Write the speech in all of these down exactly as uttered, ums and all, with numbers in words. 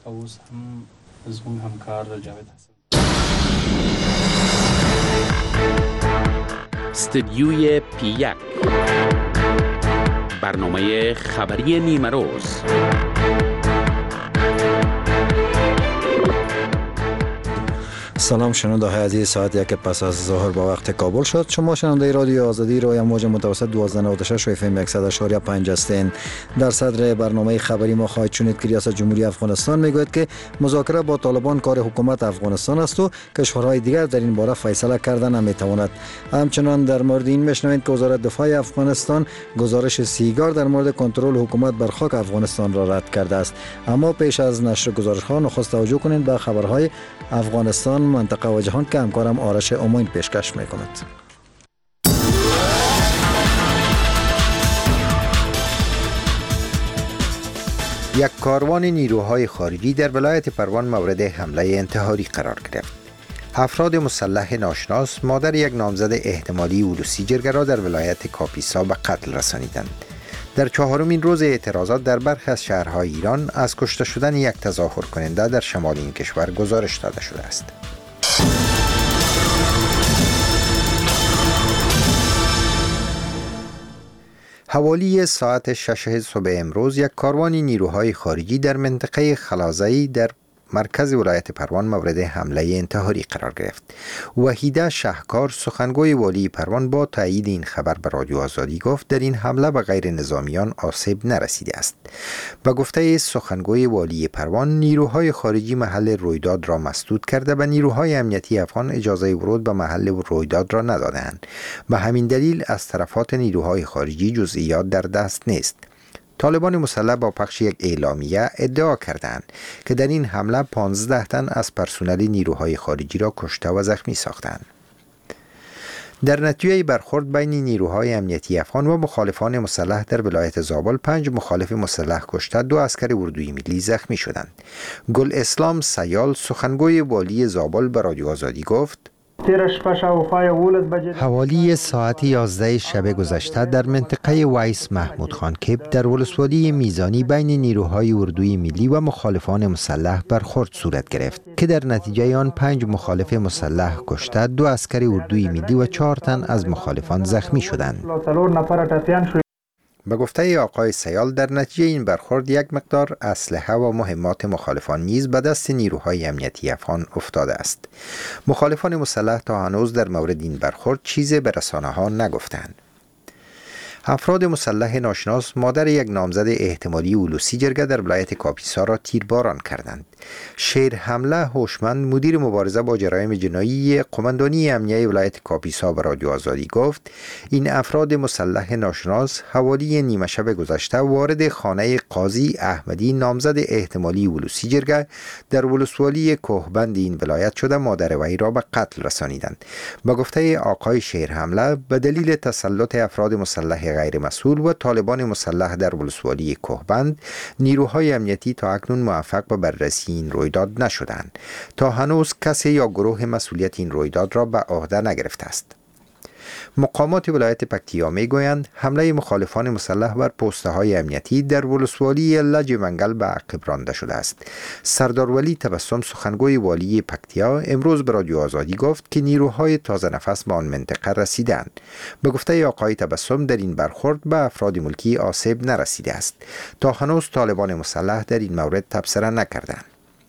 اوس هم زموږ همکار جاوید حسن. استدیوی پی یک، برنامه خبری نیمه روز. سلام شنونده های عزیز، ساعت یک پس از ظهر با وقت کابل شد. شما شنونده رادیو آزادی روی موج متوسط دوازده نود و شش و اف ام صد و پنج هستین. در صدر برنامه خبری ما خواهید شنید که ریاست جمهوری افغانستان میگوید که مذاکره با طالبان کار حکومت افغانستان است و کشورهای دیگر در این باره فیصله کردن نمیتواند. همچنان در مورد این میشنوید که وزارت دفاع افغانستان گزارش سیگار در مورد کنترل حکومت بر خاک افغانستان را رد کرده است. اما پیش از نشر گزارش ها نخست توجه کنید به خبرهای افغانستان، منطقه و جهان که همکارم آرش امین پیشکش میکند. یک کاروان نیروهای خارجی در ولایت پروان مورد حمله انتحاری قرار گرفت. افراد مسلح ناشناس مادر یک نامزد احتمالی ولوسی جرگه را در ولایت کاپیسا به قتل رسانیدند. در چهارمین روز اعتراضات در برخی از شهرهای ایران از کشته شدن یک تظاهر کننده در شمال این کشور گزارش داده شده است. حوالی ساعت شش صبح امروز یک کاروان نیروهای خارجی در منطقه خلازایی در مرکز ولایت پروان مورد حمله انتحاری قرار گرفت. وحیده شهکار سخنگوی والی پروان با تایید این خبر به رادیو آزادی گفت در این حمله به غیر نظامیان آسیب نرسیده است. به گفته سخنگوی والی پروان، نیروهای خارجی محل رویداد را مسدود کرده و نیروهای امنیتی افغان اجازه ورود به محل رویداد را ندادند. به همین دلیل از طرفات نیروهای خارجی جزئیات در دست نیست. طالبان مسلح با پخش یک اعلامیه ادعا کردند که در این حمله پانزده تن از پرسنل نیروهای خارجی را کشته و زخمی ساختند. در نتیجه برخورد بین نیروهای امنیتی افغان و مخالفان مسلح در ولایت زابل، پنج مخالف مسلح کشته، دو عسکر اردوی ملی زخمی شدند. گل اسلام سیال سخنگوی والی زابل به رادیو آزادی گفت: حوالی ساعت یازده شب گذشته در منطقه ویس محمود خان کیپ در ولسوالی میزانی بین نیروهای اردوی ملی و مخالفان مسلح برخورد صورت گرفت که در نتیجه آن پنج مخالف مسلح کشته، دو عسکر اردوی ملی و چهار تن از مخالفان زخمی شدند. به گفته آقای سیال، در نتیجه این برخورد یک مقدار اسلحه و مهمات مخالفان نیز به دست نیروهای امنیتی افغان افتاده است. مخالفان مسلح تا هنوز در مورد این برخورد چیزی به رسانه‌ها نگفتند. افراد مسلح ناشناس مادر یک نامزد احتمالی ولوسی جرگه در ولایت کاپیسا را تیرباران کردند. شیر حمله هوشمند، مدیر مبارزه با جرایم جنایی قماندانی امنیه ولایت کاپیسا به رادیو آزادی گفت این افراد مسلح ناشناس حوالی نیمه شب گذشته وارد خانه قاضی احمدی نامزد احتمالی ولوسی جرگه در ولسوالی کوهبند این ولایت شده مادر وی را به قتل رسانیدند. به گفته آقای شیر حمله، به دلیل تسلط افراد مسلح غیر مسئول و طالبان مسلح در ولسوالی کوهبند، نیروهای امنیتی تا اکنون موفق به بررسی این رویداد نشدند. تا هنوز کسی یا گروه مسئولیت این رویداد را به عهده نگرفته است. مقامات ولایت پکتیا میگویند حمله مخالفان مسلح بر پوسته های امنیتی در ولسوالی لج منگل به عقب رانده شده است. سردار ولی تبسم سخنگوی والی پکتیا امروز به رادیو آزادی گفت که نیروهای تازه نفس به آن منطقه رسیدند. به گفته آقای تبسم، در این برخورد به افراد ملکی آسیب نرسیده است. تا هنوز طالبان مسلح در این مورد تبصره نکردند.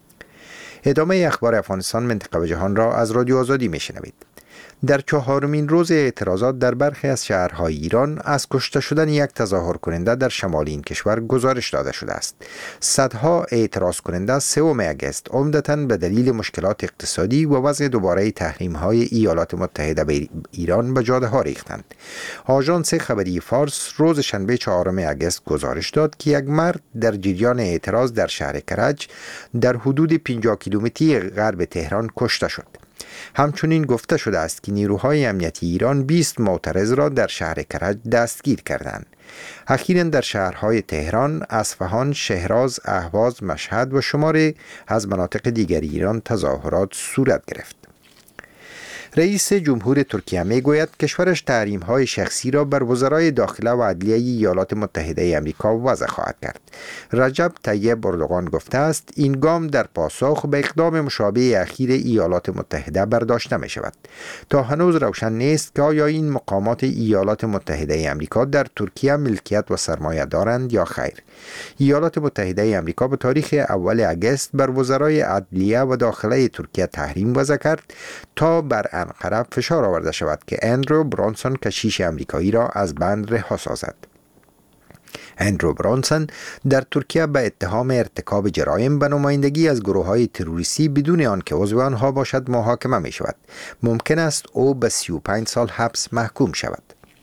ادامه اخبار افغانستان، منطقه و جهان را از رادیو آزادی میشنوید. در چهارمین روز اعتراضات در برخی از شهرهای ایران از کشته شدن یک تظاهر کننده در شمال این کشور گزارش داده شده است. صدها اعتراض کننده سوم اگست عمدتاً به دلیل مشکلات اقتصادی و وضع دوباره تحریم‌های ایالات متحده به ایران به جاده ها ریختند. آژانس خبری فارس روز شنبه چهارم اگست گزارش داد که یک مرد در جریان اعتراض در شهر کرج در حدود پنجاه کیلومتری غرب تهران کشته شد. همچنین گفته شده است که نیروهای امنیتی ایران بیست معترض را در شهر کرج دستگیر کردند. اخیراً در شهرهای تهران، اصفهان، شهراز، اهواز، مشهد و شماری از مناطق دیگر ایران تظاهرات صورت گرفت. رئیس جمهور ترکیه می گوید کشورش تحریم های شخصی را بر وزرای داخله و عدلیه ایالات متحده آمریکا وضع خواهد کرد. رجب طیب اردوغان گفته است این گام در پاسخ به اقدام مشابه اخیر ایالات متحده برداشته می شود. تا هنوز روشن نیست که آیا این مقامات ایالات متحده آمریکا در ترکیه ملکیت و سرمایه دارند یا خیر. ایالات متحده آمریکا به تاریخ اول اگست بر وزرای عدلیه و داخله ترکیه تحریم وضع کرد تا بر انقره فشار آورده شود که اندرو برانسون کشیش آمریکایی را از بند رها سازد. اندرو برانسون در ترکیه به اتهام ارتکاب جرایم به نمایندگی از گروه‌های تروریستی بدون آنکه عضو آنها باشد محاکمه می شود. ممکن است او به سی و پنج سال حبس محکوم شود.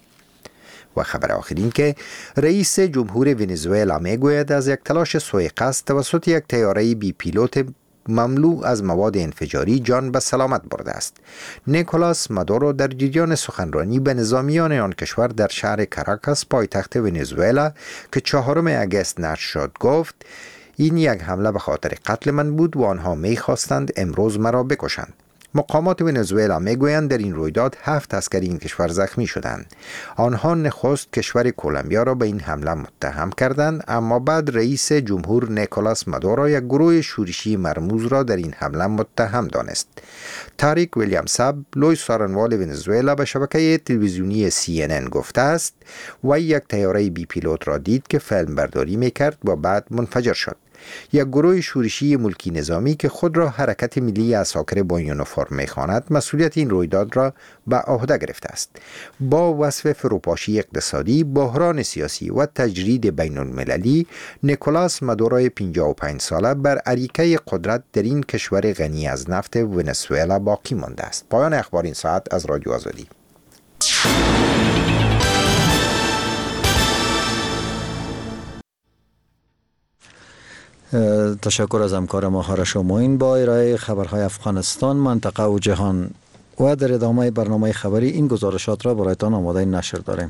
و خبر آخرین که رئیس جمهور ونزوئلا می گوید از یک تلاش سوء قصد توسط یک طیاره بی پیلوت مملو از مواد انفجاری جان به سلامت برده است. نیکولاس مادورو در جریان سخنرانی به نظامیان آن کشور در شهر کاراکاس پایتخت ونزوئلا که چهارم اگست نشر شد گفت این یک حمله به خاطر قتل من بود و آنها می خواستند امروز مرا بکشند. مقامات ونزوئلا میگویند در این رویداد هفت عسکر این کشور زخمی شدند. آنها نخست کشور کلمبیا را به این حمله متهم کردند، اما بعد رئیس جمهور نیکولاس مادورو یک گروه شورشی مرموز را در این حمله متهم دانست. تاریک ویلیام ساب لوی سارنوال ونزوئلا به شبکه تلویزیونی سی ان ان گفته است و یک طیاره بی پیلوت را دید که فیلم برداری میکرد و بعد منفجر شد. یک گروه شورشی ملکی نظامی که خود را حرکت ملی عساکر با یونیفرم می‌خواند مسئولیت این رویداد را به عهده گرفته است. با وصف فروپاشی اقتصادی، بحران سیاسی و تجرید بین المللی، نیکولاس مادورو پنجاه و پنج ساله بر اریکه قدرت در این کشور غنی از نفت ونزوئلا باقی مانده است. پایان اخبار این ساعت از رادیو آزادی. تشکر از همکار ما هارش موین با ارائه خبرهای افغانستان، منطقه و جهان. و در ادامه برنامه خبری این گزارشات را برایتان آماده نشر داریم.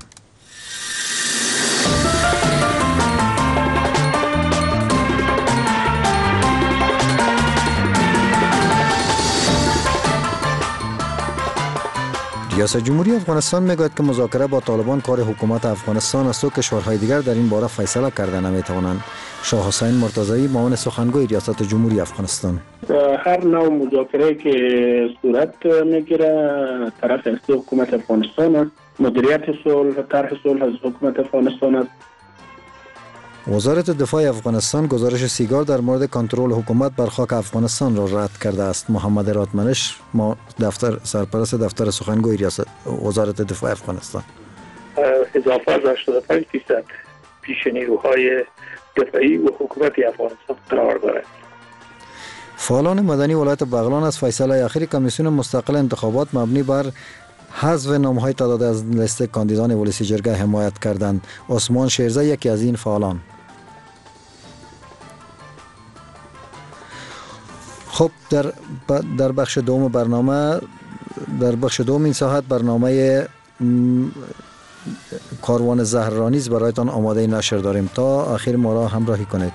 ریاست جمهوری افغانستان میگوید که مذاکره با طالبان کار حکومت افغانستان است و کشورهای دیگر در این باره فیصله کرده نمیتوانند. شاه حسین مرتضوی معاون سخنگوی ریاست جمهوری افغانستان: هر نوع مذاکره که صورت میگیره طرف اصلی حکومت افغانستان است. مدیریت صلح و طرح صلح از حکومت افغانستان است. وزارت دفاع افغانستان گزارش سیگار در مورد کنترل حکومت بر خاک افغانستان را رد کرده است. محمد راتمنش دفتر سرپرست دفتر سخنگوی ریاست وزارت دفاع افغانستان: اضافه از هشتاد و پنج درصد پیش نیروهای دفاعی و حکومت افغانستان قرار دارد. فعالان مدنی ولایت بغلان از فیصله اخیر کمیسیون مستقل انتخابات مبنی بر حذف نام‌های تعداد از لیست کاندیدان ولسی جرگه حمایت کردند. عثمان شیرزه یکی از این فعالان. خب در در بخش دوم برنامه در بخش دوم این ساعت برنامه کاروان زهرانیز برایتان آماده نشر داریم. تا آخر ما را همراهی کنید.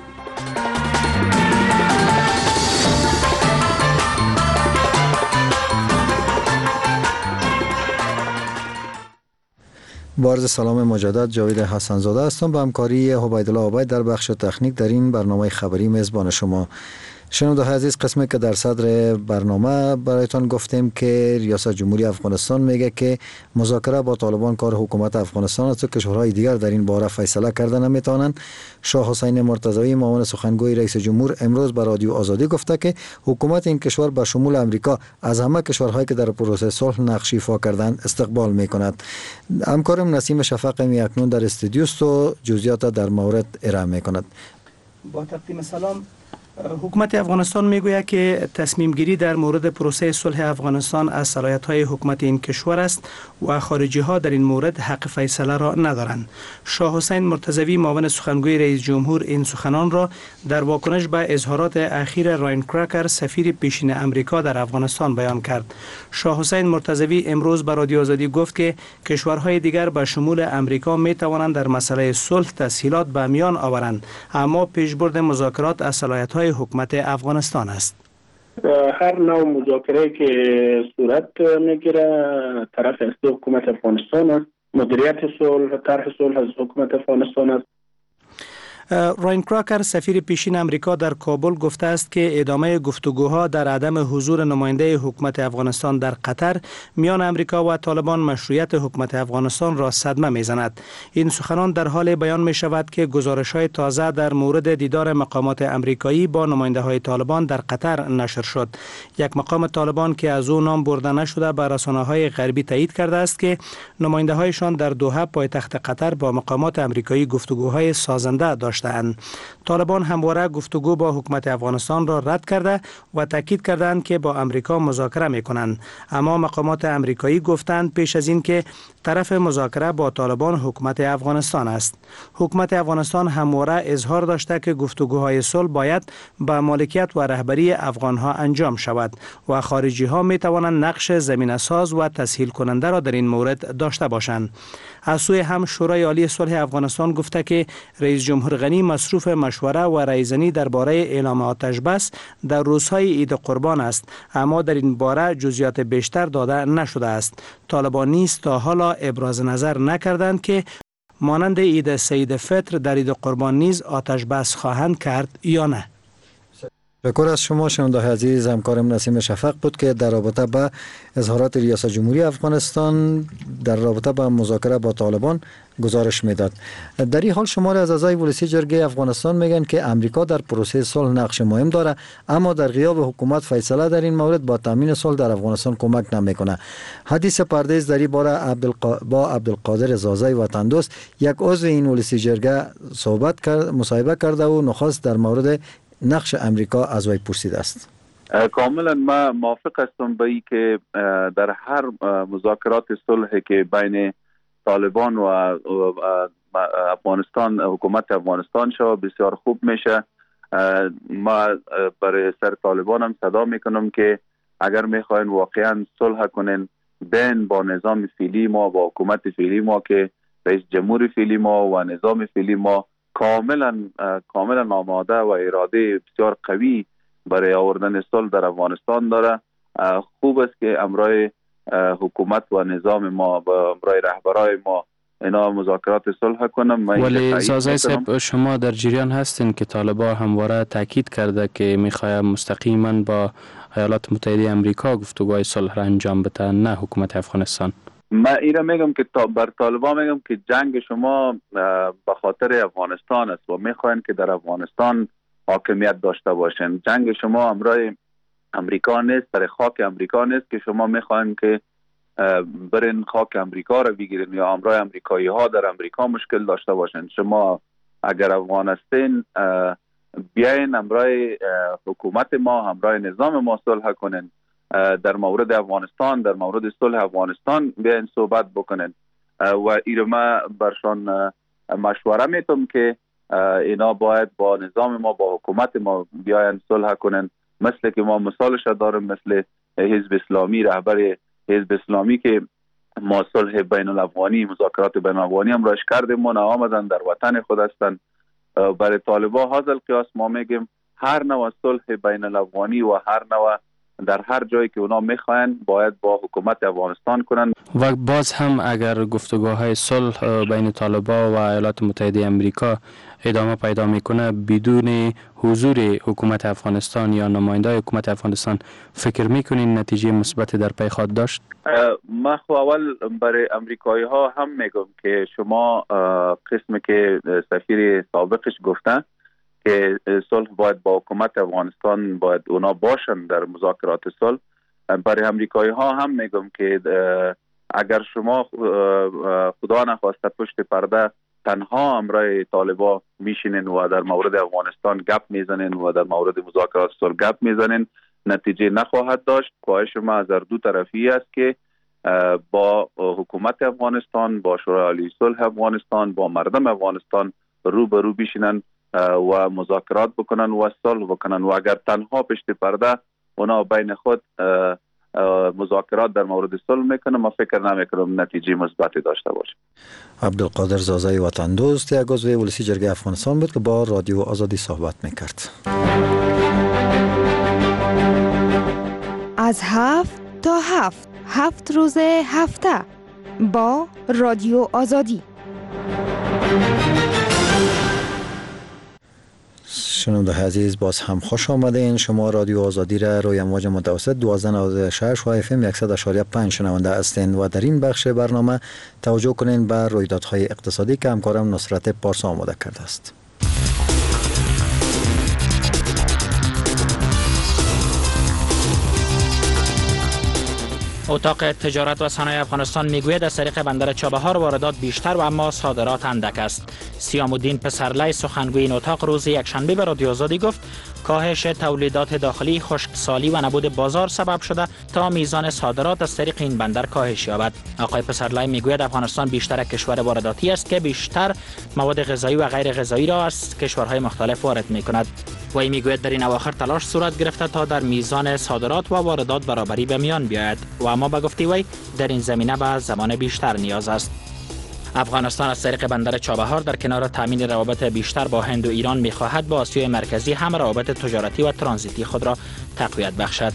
با عرض سلام مجدد، جاوید حسن‌زاده هستم. با همکاری عبیدالله عبید در بخش تکنیک در این برنامه خبری میزبان شما. شنونده‌های عزیز، قسمی که در صدر برنامه برایتان گفتیم که ریاست جمهوری افغانستان میگه که مذاکره با طالبان کار حکومت افغانستان است و کشورهای دیگر در این باره فیصله کرده نمیتوانند. شاه حسین مرتضوی معاون سخنگوی رئیس جمهور امروز به رادیو آزادی گفته که حکومت این کشور به شمول امریکا از همه کشورهایی که در پروسه صلح نقش ایفا کردند استقبال میکند. همکارم نسیم شفق می اکنون در استودیو است و جزئیات در مورد ارائه میکند. با تقدیم سلام، حکومت افغانستان میگوید که تصمیم گیری در مورد پروسه صلح افغانستان از صلاحیت‌های حکومت این کشور است و خارجی ها در این مورد حق فیصله را ندارند. شاه حسین مرتضوی معاون سخنگوی رئیس جمهور این سخنان را در واکنش به اظهارات اخیر راین کراکر سفیر پیشین امریکا در افغانستان بیان کرد. شاه حسین مرتضوی امروز به رادیو آزادی گفت که کشورهای دیگر به شمول امریکا می توانند در مسئله صلح تسهیلات به میان آورند، اما پیشبرد مذاکرات از صلاحیت‌های حکومت افغانستان است. هر نوع مذاکره که صورت میگیره طرف اصلی حکومت افغانستان است. مدیریت صلح، طرح صلح از حکومت افغانستان است. راین کراکر سفیر پیشین امریکا در کابل گفته است که ادامه گفتگوها در عدم حضور نماینده حکومت افغانستان در قطر میان امریکا و طالبان مشروعیت حکومت افغانستان را صدمه میزند. این سخنان در حال بیان می شود که گزارش‌های تازه در مورد دیدار مقامات امریکایی با نماینده‌های طالبان در قطر نشر شد. یک مقام طالبان که از او نام برده نشده به رسانه‌های غربی تایید کرده است که نماینده‌هایشان در دوحه پایتخت قطر با مقامات امریکایی گفتگوهای سازنده داشتند. طالبان همواره گفتگو با حکومت افغانستان را رد کرده و تاکید کردند که با امریکا مذاکره می‌کنند، اما مقامات امریکایی گفتند پیش از این که طرف مذاکره با طالبان حکومت افغانستان است. حکومت افغانستان همواره اظهار داشته که گفتگوهای صلح باید با مالکیت و رهبری افغانها انجام شود و خارجی ها می توانند نقش زمینه ساز و تسهیل کننده را در این مورد داشته باشند. از سوی هم شورای عالی صلح افغانستان گفته که رئیس جمهور غنی مصروف مشوره و رایزنی درباره اعلام آتش بس در روزهای عید قربان است، اما در این باره جزئیات بیشتر داده نشده است. طالبان نیز تا حالا ابراز نظر نکردند که مانند عید سید فطر در عید قربان نیز آتش بس خواهند کرد یا نه. شکر از شما شنونده عزیز. همکارم نسیم شفق بود که در رابطه با اظهارات ریاست جمهوری افغانستان در رابطه با مذاکره با طالبان گزارش میداد. در این حال شمار از اعضای ولسی جرگه افغانستان میگن که امریکا در پروسه صلح نقش مهم داره، اما در غیاب حکومت فیصله در این مورد با تامین صلح در افغانستان کمک نمیکنه. حدیث پردیس در این باره عبدالق... با عبدالقادر زازای وطن دوست یک عضو این ولسی جرگه صحبت کرد، مصاحبه کرده و نخست در مورد نقش امریکا از وی پرسیده است. کاملا ما موافق هستم با این که در هر مذاکرات صلح که بین طالبان و افغانستان حکومت افغانستان شد بسیار خوب میشه. ما برای سر طالبان هم صدا میکنم که اگر میخواین واقعا صلح کنین بین با نظام فعلی ما با حکومت فعلی ما که رئیس جمهور فعلی ما و نظام فعلی ما کاملا کاملا آماده و اراده بسیار قوی برای آوردن صلح در افغانستان داره. خوب است که امرای حکومت و نظام ما و امرای رهبرای ما اینا مذاکرات صلح کنم. ولی زازای صاحب شما در جریان هستین که طالبان همواره تاکید کرده که میخواد مستقیما با ایالات متحده امریکا گفتگوهای صلح را انجام بده نه حکومت افغانستان. من ایره میگم که بر طالبان میگم که جنگ شما به خاطر افغانستان است و میخواین که در افغانستان حاکمیت داشته باشین. جنگ شما امرای امریکا نیست، در خاک امریکا نیست که شما میخواین که برین خاک امریکا را بگیرین یا امرای امریکایی ها در امریکا مشکل داشته باشین. شما اگر افغان هستین بیاین امرای حکومت ما همراه نظام ما صلح کنین. در مورد افغانستان در مورد صلح افغانستان بیاین صحبت بکنین و ایره ما برشان مشوره میتم که اینا باید با نظام ما با حکومت ما بیاین صلح کنن. مثل که ما مثالش دارم مثل حزب اسلامی، رهبر حزب اسلامی که ما صلح بین الافغانی مذاکرات بین الافغانی هم راش کردیم، ما آمدن در وطن خود هستن. برای طالبان هذا قیاس ما میگیم هر نوع صلح بین الافغانی و هر نوع در هر جایی که اونا میخواین باید با حکومت افغانستان کنن. و باز هم اگر گفتگوهای صلح بین طالبان و ایالات متحده امریکا ادامه پیدا میکنه بدون حضور حکومت افغانستان یا نماینده حکومت افغانستان، فکر میکنین نتیجه مثبت در پی خواهد داشت؟ ما خو اول برای امریکایی ها هم میگم که شما قسم که سفیر سابقش گفتن که صلح باید با حکومت افغانستان باید اونا باشن در مذاکرات صلح. برای امریکایی ها هم میگم که اگر شما خدا نخواسته پشت پرده تنها امرای طالبان میشینن و در مورد افغانستان گپ میزنن و در مورد مذاکرات صلح گپ میزنن، نتیجه نخواهد داشت. خواهش ما از دو طرفی است که با حکومت افغانستان، با شورای عالی صلح افغانستان، با مردم افغانستان رو به رو بشینن و مذاکرات بکنن و صلح بکنن و اگر تنها پشت پرده اونا بین خود مذاکرات در مورد صلح میکنه، ما فکر نمیکنم نتیجه مثبتی داشته باشه. عبدالقادر زازای وطن دوست یک عضو ولسی جرگه افغانستان بود که با رادیو آزادی صحبت میکرد. از هفت تا هفت هفت روز هفته با رادیو آزادی. شنونده عزیز، باز هم خوش آمدین. شما رادیو آزادی را روی امواج متوسط دوازده نود و شش و اف ام صد و شش و پنج شنونده هستین و در این بخش برنامه توجه کنین به رویدادهای اقتصادی که همکارم نصرت پارسا آماده کرده است. اتاق تجارت و صنایع افغانستان میگوید از طریق بندر چابهار واردات بیشتر و اما صادرات اندک است. سیام الدین پسرلی سخنگوی این اتاق روز یکشنبه به رادیو آزادی گفت کاهش تولیدات داخلی، خشکسالی و نبود بازار سبب شده تا میزان صادرات از طریق این بندر کاهش یابد. آقای پسرلی میگوید افغانستان بیشتر کشور وارداتی است که بیشتر مواد غذایی و غیر غذایی را از کشورهای مختلف وارد میکند. وی میگوید در این اواخر تلاش صورت گرفته تا در میزان صادرات و واردات برابری به میان بیاید و اما به گفته وی در این زمینه به زمان بیشتر نیاز است. افغانستان از طریق بندر چابهار در کنار تامین روابط بیشتر با هند و ایران می‌خواهد با آسیای مرکزی هم روابط تجارتی و ترانزیتی خود را تقویت بخشد.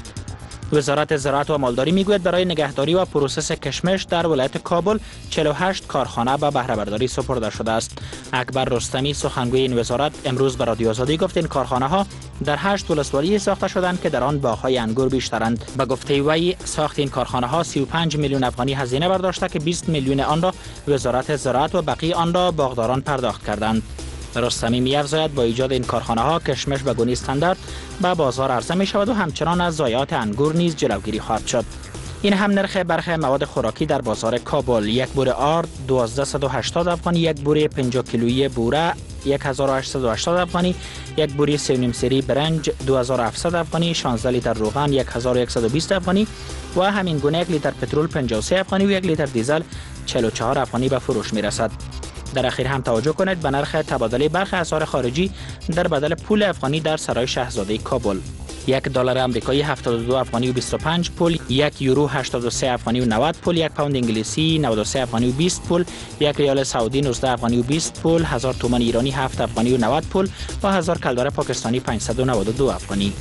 وزارت زراعت و مالداری میگوید برای نگهداری و پروسس کشمش در ولایت کابل چهل و هشت کارخانه به بهره برداری سپرده شده است. اکبر رستمی سخنگوی این وزارت امروز به رادیو آزادی گفت این کارخانه ها در هشت ولسوالی ساخته شدند که در آن باغ‌های انگور بیشترند. به گفته وی ساخت این کارخانه ها سی و پنج میلیون افغانی هزینه برداشته که بیست میلیون آن را وزارت زراعت و بقیه آن را باغداران پرداخت کردند. رستمی می‌افزاید با ایجاد این کارخانه ها کشمش به گونه استاندارد به بازار عرضه می شود و همچنان از ضایعات انگور نیز جلوگیری خواهد شد. این هم نرخ برخی مواد خوراکی در بازار کابل: یک بوره آرد دوازده و هشتاد افغانی، یک بوره پنجاه کیلویی بوره یک هزار و هشتصد و هشتاد افغانی، یک بوره سه و نیم سری برنج دو هزار و هفتصد افغانی، شانزده لیتر روغن یک هزار و صد و بیست افغانی و همین گونه یک لیتر پترول پنجاه و سه افغانی و یک لیتر دیزل چهل و چهار افغانی به فروش می رسد. در اخیر هم توجه کنید به نرخ تبادله برخی اسعار خارجی در بدل پول افغانی در سرای شاهزاده کابل. یک دلار آمریکایی هفتاد و دو افغانی و بیست و پنج پول، یک یورو هشتاد و سه افغانی و نود پول، یک پوند انگلیسی نود و سه افغانی و بیست پول، یک ریال سعودی نوزده افغانی و بیست پول، هزار تومان ایرانی هفت افغانی و نود پول و هزار کلدار پاکستانی پانصد و نود و دو افغانی.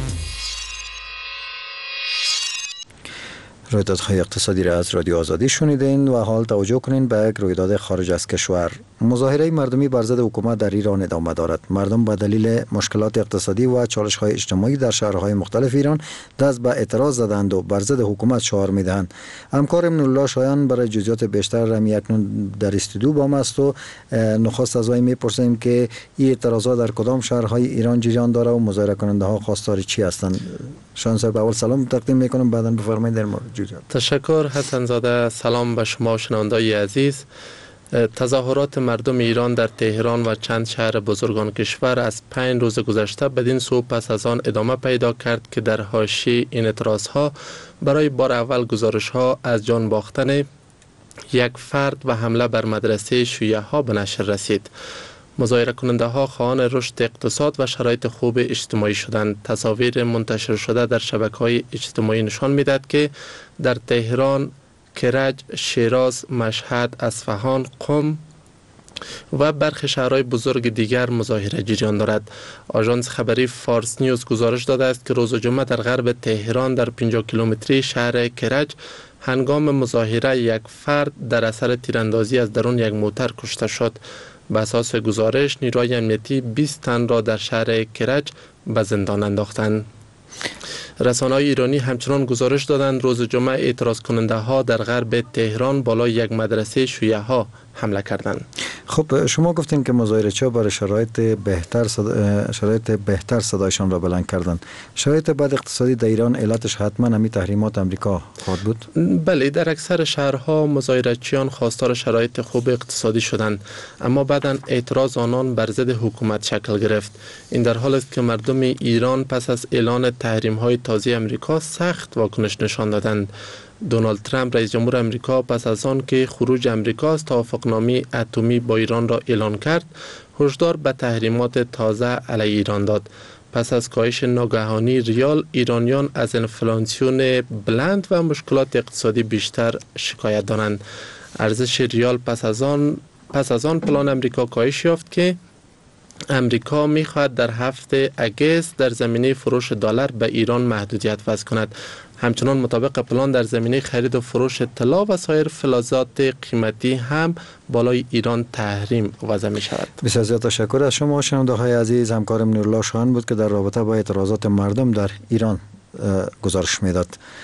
رویدادهای اقتصادی را از رادیو آزادی شنیدین و حال توجه کنین به یک رویداد خارج از کشور. مظاهره مردمی بر ضد حکومت در ایران ادامه دارد. مردم به دلیل مشکلات اقتصادی و چالش‌های اجتماعی در شهرهای مختلف ایران دست به اعتراض زدند و بر ضد حکومت شعار می‌دهند. همکار امین الله شایان برای جزئیات بیشتر هم اکنون در استودیو با ما است و نخست از وی می‌پرسیم که این اعتراضات در کدام شهرهای ایران جریان داره و مظاهره کننده‌ها خواستار چی هستند؟ شایان صاحب، اول سلام تقدیم می‌کنم، بعداً بفرمایید در مورد جزئیات. تشکر حسن زاده. سلام به شما شنوندگان عزیز. تظاهرات مردم ایران در تهران و چند شهر بزرگان کشور از پنج روز گذشته بدین سو پس از آن ادامه پیدا کرد که در حاشیه این اعتراضها برای بار اول گزارش‌ها از جان باختن یک فرد و حمله بر مدرسه شیعه ها به نشر رسید. مظاهره کننده ها خواهان رشد اقتصاد و شرایط خوب اجتماعی شدند. تصاویر منتشر شده در شبکه‌های اجتماعی نشان می‌دهد که در تهران، کرج، شیراز، مشهد، اصفهان، قم و برخی شهرهای بزرگ دیگر مظاهره جریان دارد. آژانس خبری فارس نیوز گزارش داده است که روز جمعه در غرب تهران در پنجاه کیلومتری شهر کرج هنگام مظاهره یک فرد در اثر تیراندازی از درون یک موتر کشته شد. به اساس گزارش نیروهای امنیتی بیست تن را در شهر کرج به زندان انداختند. رسانه‌های ایرانی همچنان گزارش دادند روز جمعه اعتراض کننده ها در غرب تهران بالای یک مدرسه شیعه ها حمله کردند. خب شما گفتین که مظاهره‌چی‌ها برای شرایط بهتر صدا... شرایط بهتر صدایشان را بلند کردند. شرایط بد اقتصادی در ایران علتش حتما همین تحریمات آمریکا خواهد بود؟ بله، در اکثر شهرها مظاهره‌چیان خواستار شرایط خوب اقتصادی شدند، اما بعداً اعتراض آنان بر ضد حکومت شکل گرفت. این در حالی است که مردم ایران پس از اعلان تحریم‌های تازه آمریکا سخت واکنش نشان دادند. دونالد ترامپ رئیس جمهور آمریکا پس از آن که خروج آمریکا از توافقنامه اتمی با ایران را اعلان کرد، هشدار به تحریمات تازه علیه ایران داد. پس از کاهش ناگهانی ریال، ایرانیان از انفلاسیون بلند و مشکلات اقتصادی بیشتر شکایت دارند. ارزش ریال پس از آن پس از آن پلان آمریکا کاهش یافت که امریکا میخواهد در هفته اگست در زمینه فروش دلار به ایران محدودیت وضع کند. همچنان مطابق پلان در زمینه خرید و فروش طلا و سایر فلزات قیمتی هم بالای ایران تحریم وضع می شود. بسیار زیاد تشکر از شما شنونده های عزیز. همکارم نورالله شاهان بود که در رابطه با اعتراضات مردم در ایران گزارش میداد.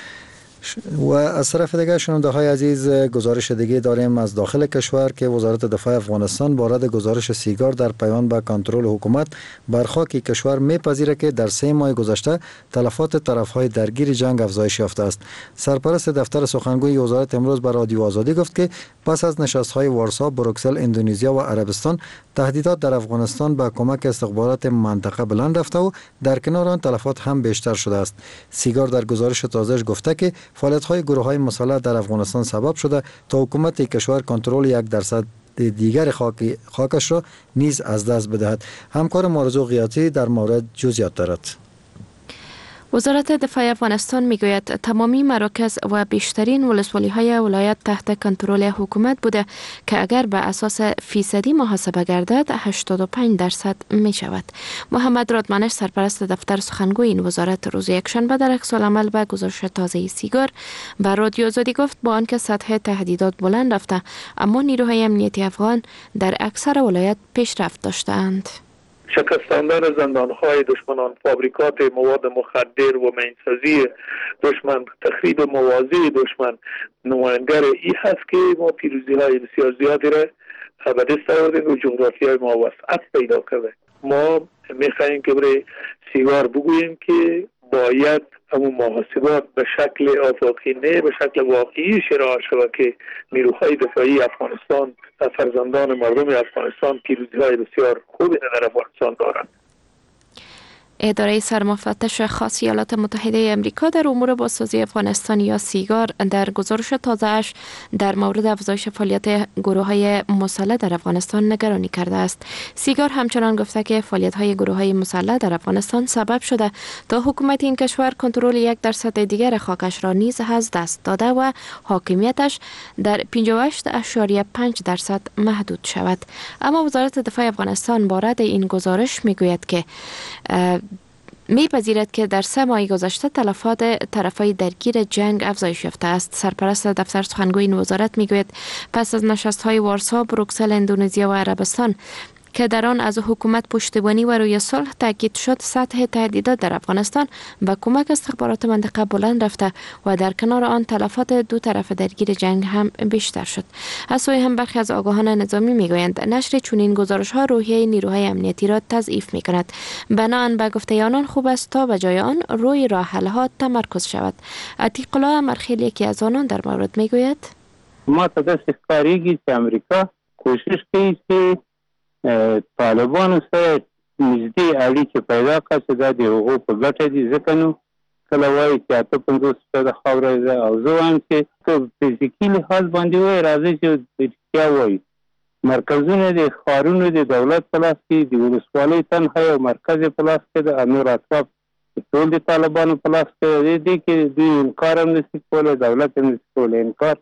و از طرف دیگر شنونده های عزیز گزارش دیگه داریم از داخل کشور که وزارت دفاع افغانستان با رد گزارش سیگار در پیوند به کنترل حکومت بر خاک کشور میپذیره که در سه ماه گذشته تلفات طرف های درگیر جنگ افزایش یافته است. سرپرست دفتر سخنگوی وزارت امروز به رادیو آزادی گفت که پس از نشست های وارسا، بروکسل، اندونزیا و عربستان تهدیدات در افغانستان به کمک استخبارات منطقه بلند رفته و در کنار آن تلفات هم بیشتر شده است. سیگار در گزارش تازه‌اش گفته که فعالیت‌های گروه‌های مسلح در افغانستان سبب شده تا حکومت کشور کنترل یک درصد دیگر خاک خاکش را نیز از دست بدهد. همکار مارزو غیاتی در مورد جزئیات دارد. وزارت دفاع افغانستان میگوید تمامی مراکز و بیشترین ولسوالی‌های ولایت تحت کنترل حکومت بوده که اگر به اساس فیصدی محاسبه گردد هشتاد و پنج درصد می شود. محمد رادمنش سرپرست دفتر سخنگوی این وزارت روز یکشنبه در عکس‌العمل به گزارش تازه سیگار به رادیو آزادی گفت با آنکه سطح تهدیدات بلند رفته اما نیروهای امنیتی افغان در اکثر ولایت پیشرفت داشتند. شکستاندن زندانهای دشمنان، فابریکات مواد مخدر و مینسازی دشمن، تخریب مواضع دشمن نمایانگر ای هست که ما پیروزی های بسیار زیادی را به دست آوردیم و جغرافی های ما وسعت پیدا کرده. ما میخواییم که برای سیگار بگوییم که باید همون محاسبات به شکل آفاقی نه به شکل واقعی شرح شود که نیروهای دفاعی افغانستان و فرزندان مردم افغانستان پیروزی های بسیار خوبی در افغانستان دارند. اداره سرمفتش خاص ایالات متحده آمریکا در امور بازسازی افغانستان یا سیگار در گزارش تازه‌اش در مورد افزایش فعالیت گروه‌های مسلح در افغانستان نگرانی کرده است. سیگار همچنان گفته که فعالیت‌های گروه‌های مسلح در افغانستان سبب شده تا حکومت این کشور کنترل یک درصد دیگر خاکش را نیز از دست داده و حاکمیتش در پنجاه و هشت ممیز پنج درصد محدود شود. اما وزارت دفاع افغانستان با رد این گزارش میگوید که میپذیرد که در سه ماه گذشته تلفات طرفای درگیر جنگ افزایش یافته است. سرپرست دفتر سخنگوی این وزارت میگوید پس از نشست‌های وارسا، بروکسل، اندونزیا و عربستان که در آن از حکومت پشتیبانی و روی صلح تاکید شد، سطح تهدیدات در افغانستان به کمک استخبارات منطقه بلند رفته و در کنار آن تلفات دو طرف درگیر جنگ هم بیشتر شد. از سوی هم برخی از آگاهان نظامی میگویند نشر چنین گزارش‌ها روحیه نیروهای امنیتی را تضعیف می‌کند. بنابراین به گفته آنان خوب است تا به جای آن روی راه حل‌ها تمرکز شود. عتیق الله امرخیل یکی از آنان در مورد میگوید ما تا دست کاریږي چې امریکا کوشش کوي چې طالبانو سره نږدې اړیکې پیدا کړي چې دا د هغو په ګټه دي. ځکه نو کله وایي چې اته پنځوس فیصده خاوره ده او زه وایم چې که فزیکي لحاظ باندې وایي راځئ چې رښتیا وایي مرکزونه د ښارونو د دولت په لاس کې د ولسوالۍ تنها یو مرکز یې په لاس کې ده، نور اطراف ټول د طالبانو په لاس کې دی. دې کې دوی انکار هم نشي کولی، دولت هم نشي کولی انکار.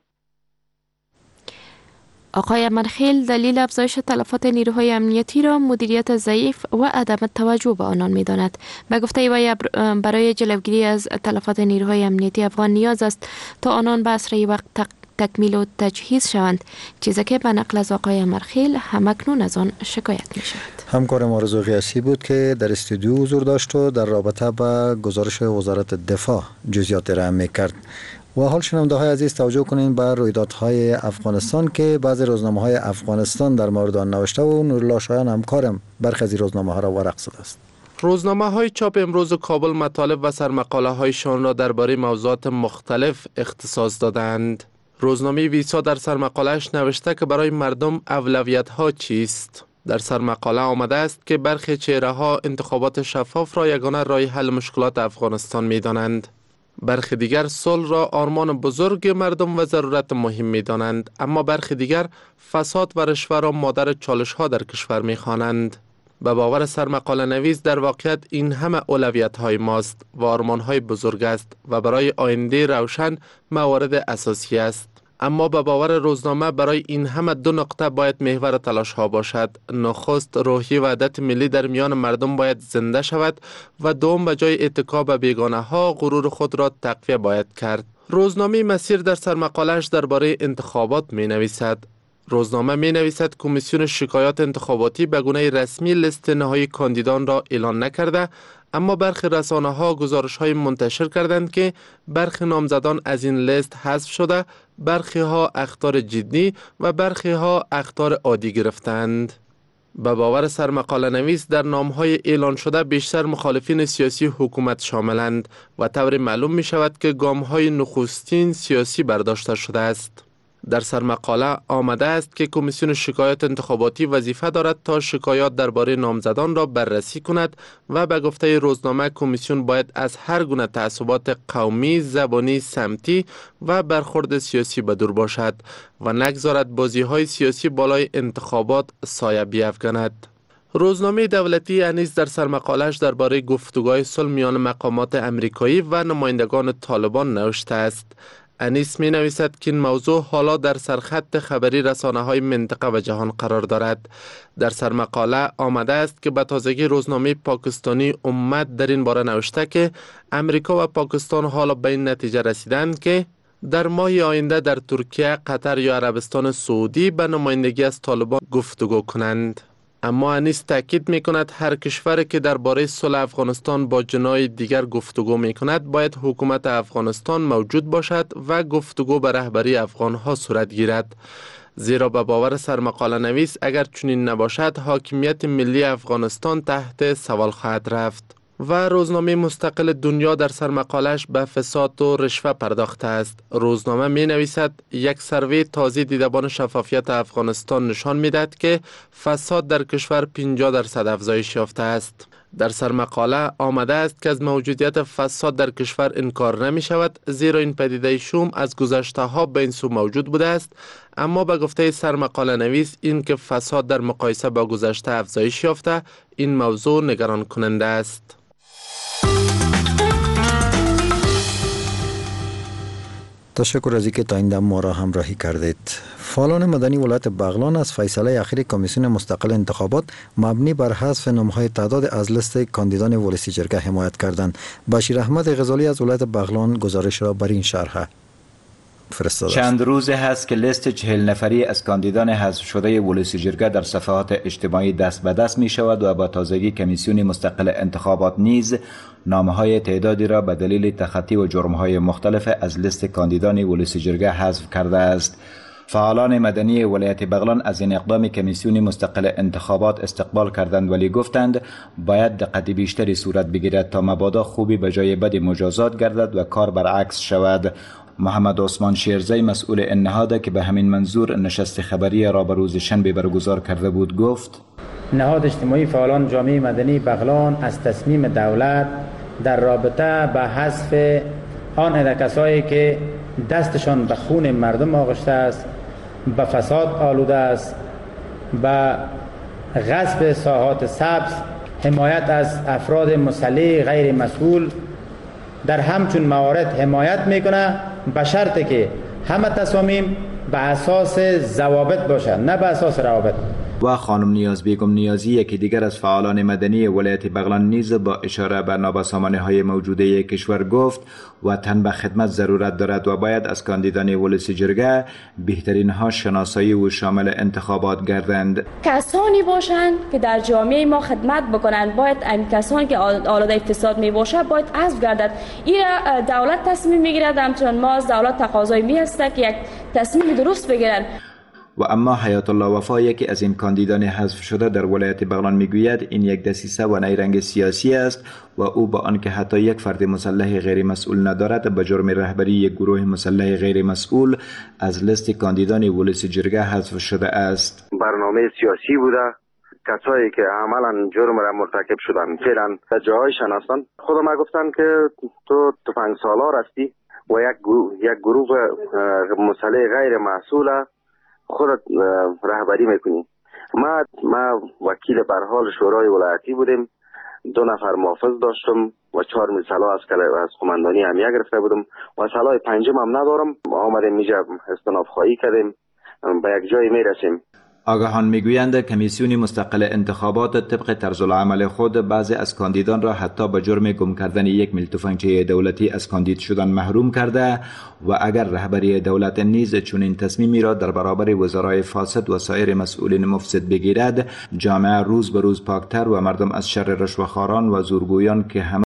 آقای امرخیل دلیل افزایش تلفات نیروهای امنیتی را مدیریت ضعیف و عدم توجه به آنان می‌داند. به گفته وی برای جلوگیری از تلفات نیروهای امنیتی افغان نیاز است تا آنان به اسرع وقت تکمیل و تجهیز شوند، چیزی که به نقل از آقای امرخیل همکنون از آن شکایت می‌شود. همکار ما رضا قیاسی بود که در استودیو حضور داشت و در رابطه با گزارش وزارت دفاع جزئیات را می‌کرد. و حال شنونده های عزیز توجه کنین به رویدادهای افغانستان که بعضی روزنامه های افغانستان در مورد آن نوشته و نورالله شایان همکارم برخی از روزنامه ها را ورق زده است. روزنامه های چاپ امروز کابل مطالب و سرمقاله هایشان را درباره موضوعات مختلف اختصاص دادند. روزنامه ویسا در سرمقاله‌اش نوشته که برای مردم اولویت ها چیست. در سرمقاله آمده است که برخی چهره ها انتخابات شفاف را یگانه راه حل مشکلات افغانستان می دانند. برخی دیگر صلح را آرمان بزرگ مردم و ضرورت مهم می دانند، اما برخی دیگر فساد و رشوه را مادر چالش ها در کشور می خوانند. به باور سرمقاله نویس در واقعیت این همه اولویت های ماست و آرمان های بزرگ است و برای آینده روشن موارد اساسی است. اما به باور روزنامه برای این همه دو نقطه باید محور تلاش ها باشد. نخست روحیه وحدت ملی در میان مردم باید زنده شود و دوم به جای اتکا به بیگانه ها غرور خود را تقویه باید کرد. روزنامه مسیر در سرمقاله‌اش درباره انتخابات می نویسد. روزنامه می نویسد کمیسیون شکایات انتخاباتی به گونه رسمی لیست نهایی کاندیدان را اعلان نکرده، اما برخی رسانه ها گزارش های منتشر کردند که برخی نامزدان از این لیست حذف شده، برخی ها اخطار جدی و برخی ها اخطار عادی گرفتند. به باور سرمقاله نویس در نامهای اعلان شده بیشتر مخالفین سیاسی حکومت شاملند و طور معلوم می شود که گامهای نخستین سیاسی برداشته شده است. در سرمقاله آمده است که کمیسیون شکایات انتخاباتی وظیفه دارد تا شکایات درباره نامزدان را بررسی کند و به گفته روزنامه کمیسیون باید از هر گونه تعصبات قومی، زبانی، سمتی و برخورد سیاسی بدور باشد و نگذارد بازی‌های سیاسی بالای انتخابات سایه بیفکند. روزنامه دولتی انیس در سرمقاله‌اش درباره گفتگوهای صلح میان مقامات امریکایی و نمایندگان طالبان نوشته است. انیس می نویسد که این موضوع حالا در سرخط خبری رسانه های منطقه و جهان قرار دارد. در سرمقاله آمده است که به تازگی روزنامه پاکستانی امت در این باره نوشته که امریکا و پاکستان حالا به این نتیجه رسیدند که در ماه آینده در ترکیه، قطر یا عربستان سعودی به نمایندگی از طالبان گفتگو کنند. اما انیس تاکید می کند هر کشوری که درباره صلح افغانستان با جناح دیگر گفتگو می کند باید حکومت افغانستان موجود باشد و گفتگو به رهبری افغان ها صورت گیرد. زیرا به باور سرمقاله نویس اگر چنین نباشد حاکمیت ملی افغانستان تحت سوال خواهد رفت. و روزنامه مستقل دنیا در سرمقالش به فساد و رشوه پرداخته است. روزنامه می نویسد یک سروی تازه دیدبان شفافیت افغانستان نشان می دهد که فساد در کشور پنجاه درصد افزایش یافته است. در سرمقاله آمده است که از موجودیت فساد در کشور انکار نمی شود، زیرا این پدیده شوم از گذشته ها به این سو موجود بوده است، اما به گفته سرمقاله نویس این که فساد در مقایسه با گذشته افزایش یافته، این موضوع نگران کننده است. تشکر از اینکه تا این دم ما را همراهی کردید. فعالان مدنی ولایت بغلان از فیصله اخیر کمیسیون مستقل انتخابات مبنی بر حذف نام‌های تعداد از لیست کاندیدان ولسی جرگه حمایت کردند. بشیر احمد غزالی از ولایت بغلان گزارش را بر این شرح فرستاده است. چند روز هست که لیست چهل نفری از کاندیدان حذف شده ولسی جرگه در صفحات اجتماعی دست به دست می شود و با تازگی کمیسیون مستقل انتخابات نیز نامه‌های تعدادی را به دلیل تخطی و جرم‌های مختلف از لیست کاندیدان ولسی جرگه حذف کرده است. فعالان مدنی ولایت بغلان از این اقدام کمیسیون مستقل انتخابات استقبال کردند، ولی گفتند باید دقت بیشتری صورت بگیرد تا مبادا خوبی به جای بد مجازات گردد و کار برعکس شود. محمد عثمان شیرزی مسئول این نهاد که به همین منظور نشست خبری را به روز شنبه برگزار کرده بود گفت: نهاد اجتماعی فعالان جامعه مدنی بغلان از تصمیم دولت در رابطه به حذف آن کسایی که دستشان به خون مردم آغشته است، به فساد آلوده است، به غصب ساحات سبز، حمایت از افراد مسلح غیر مسئول در همچون موارد حمایت میکنه، به شرطی که همه تصامیم به اساس ضوابط باشد، نه به اساس روابط. و خانم نیاز بیگم نیازی یکی دیگر از فعالان مدنی ولایت بغلان نیز با اشاره به نابسامانی های موجوده کشور گفت وطن به خدمت ضرورت دارد و باید از کاندیدان ولسی جرگه بهترین ها شناسایی و شامل انتخابات گردند. کسانی باشند که در جامعه ما خدمت بکنند، باید این کسانی که آلوده فساد می باشند باید حذف گردد. این دولت تصمیم میگیرد، همچنان ما از دولت تقاضای می هست که یک تصمیم درست بگیرند. و اما حیات الله وفا یکی از این کاندیدان حذف شده در ولایت بغلان میگوید این یک دسیسه و نیرنگ سیاسی است و او با آنکه حتی یک فرد مسلح غیر مسئول ندارد به جرم رهبری یک گروه مسلح غیر مسئول از لیست کاندیدان ولسی جرگه حذف شده است. برنامه سیاسی بوده، کسایی که عملا جرم را مرتکب شدن فعلا در جاهای شناسان خود ما گفتن که تو تفنگ سالار هستی و یک گروه یک گروه مسلح غیر مسئول خودت رهبری میکنی. ما ما وکیل به حال شورای ولایتی بودیم دو نفر محافظ داشتم و چهار میل سلاح از از قماندانی همیه گرفته بودم و سلاح پنجم هم ندارم. آمدیم اینجا استناف خواهی کردیم، به یک جای میرسیم. آگاهان میگویند کمیسیون مستقل انتخابات طبق طرز العمل خود بعضی از کاندیدان را حتی به جرم گم کردن یک میل تفنگچه دولتی از کاندید شدن محروم کرده و اگر رهبری دولت نیز چنین تصمیمی را در برابر وزرای فاسد و سایر مسئولین مفسد بگیرد، جامعه روز به روز پاکتر و مردم از شر رشوه‌خواران و زورگویان که همه